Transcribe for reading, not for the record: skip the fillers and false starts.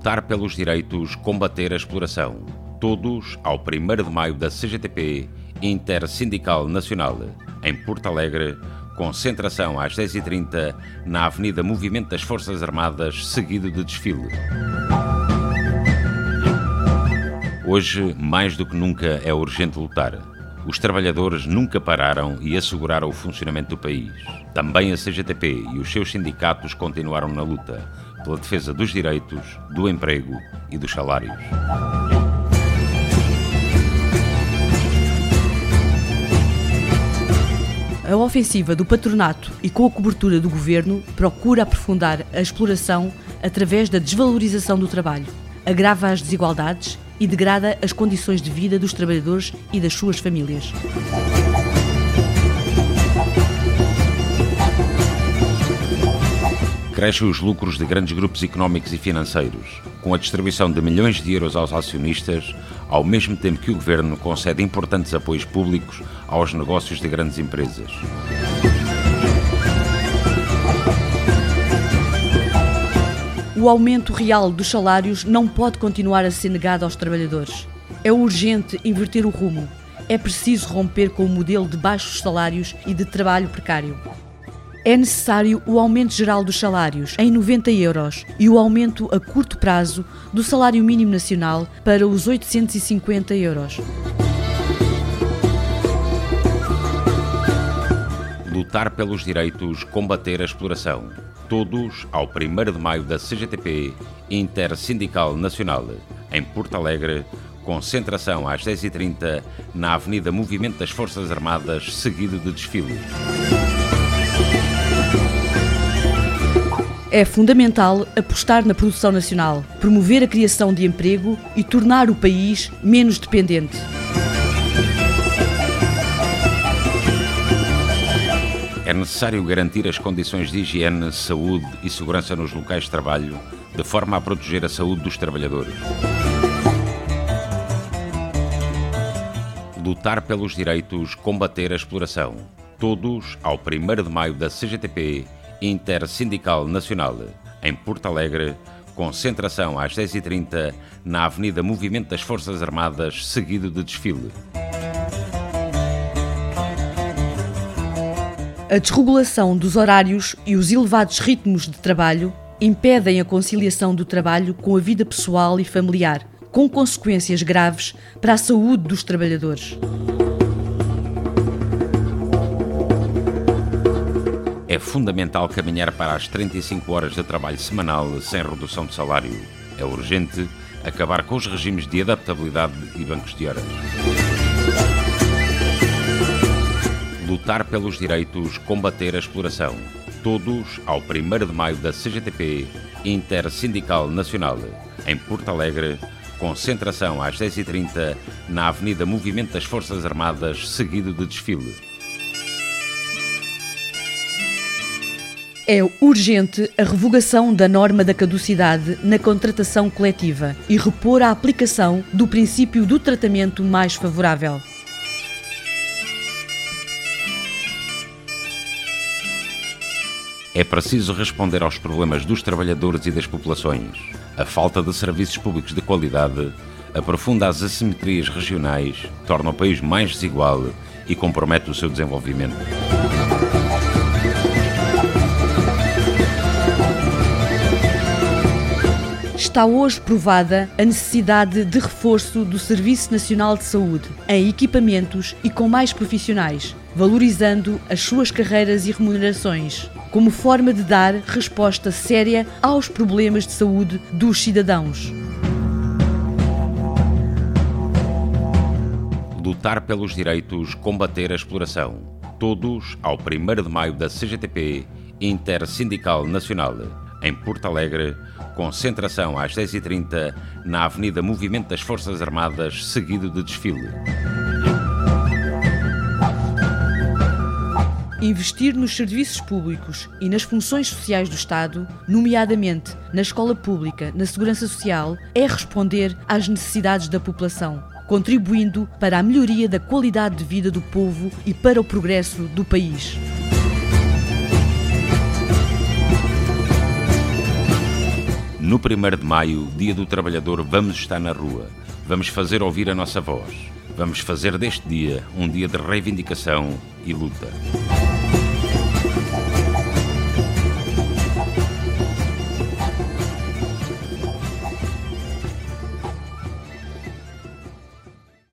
Lutar pelos direitos, combater a exploração. Todos ao 1º de maio da CGTP Intersindical Nacional, em Porto Alegre, concentração às 10h30 na Avenida Movimento das Forças Armadas, seguido de desfile. Hoje, mais do que nunca, é urgente lutar. Os trabalhadores nunca pararam e asseguraram o funcionamento do país. Também a CGTP e os seus sindicatos continuaram na luta pela defesa dos direitos, do emprego e dos salários. A ofensiva do patronato e com a cobertura do governo procura aprofundar a exploração através da desvalorização do trabalho, agrava as desigualdades e degrada as condições de vida dos trabalhadores e das suas famílias. Crescem os lucros de grandes grupos económicos e financeiros, com a distribuição de milhões de euros aos acionistas, ao mesmo tempo que o governo concede importantes apoios públicos aos negócios de grandes empresas. O aumento real dos salários não pode continuar a ser negado aos trabalhadores. É urgente inverter o rumo. É preciso romper com o modelo de baixos salários e de trabalho precário. É necessário o aumento geral dos salários em 90 euros e o aumento a curto prazo do salário mínimo nacional para os 850 euros. Lutar pelos direitos, combater a exploração. Todos ao 1º de maio da CGTP Intersindical Nacional, em Porto Alegre, concentração às 10h30 na Avenida Movimento das Forças Armadas, seguido de desfile. É fundamental apostar na produção nacional, promover a criação de emprego e tornar o país menos dependente. É necessário garantir as condições de higiene, saúde e segurança nos locais de trabalho, de forma a proteger a saúde dos trabalhadores. Lutar pelos direitos, combater a exploração. Todos ao 1º de maio da CGTP Intersindical Nacional, em Porto Alegre, concentração às 10h30 na Avenida Movimento das Forças Armadas, seguido de desfile. A desregulação dos horários e os elevados ritmos de trabalho impedem a conciliação do trabalho com a vida pessoal e familiar, com consequências graves para a saúde dos trabalhadores. É fundamental caminhar para as 35 horas de trabalho semanal sem redução de salário. É urgente acabar com os regimes de adaptabilidade e bancos de horas. Lutar pelos direitos, combater a exploração. Todos ao 1º de maio da CGTP Intersindical Nacional, em Porto Alegre, concentração às 10h30 na Avenida Movimento das Forças Armadas, seguido de desfile. É urgente a revogação da norma da caducidade na contratação coletiva e repor a aplicação do princípio do tratamento mais favorável. É preciso responder aos problemas dos trabalhadores e das populações. A falta de serviços públicos de qualidade aprofunda as assimetrias regionais, torna o país mais desigual e compromete o seu desenvolvimento. Está hoje provada a necessidade de reforço do Serviço Nacional de Saúde em equipamentos e com mais profissionais, valorizando as suas carreiras e remunerações, como forma de dar resposta séria aos problemas de saúde dos cidadãos. Lutar pelos direitos, combater a exploração. Todos ao 1º de maio da CGTP Intersindical Nacional, em Porto Alegre, concentração às 10h30 na Avenida Movimento das Forças Armadas, seguido de desfile. Investir nos serviços públicos e nas funções sociais do Estado, nomeadamente na escola pública, na segurança social, é responder às necessidades da população, contribuindo para a melhoria da qualidade de vida do povo e para o progresso do país. No 1º de maio, Dia do Trabalhador, vamos estar na rua. Vamos fazer ouvir a nossa voz. Vamos fazer deste dia um dia de reivindicação e luta.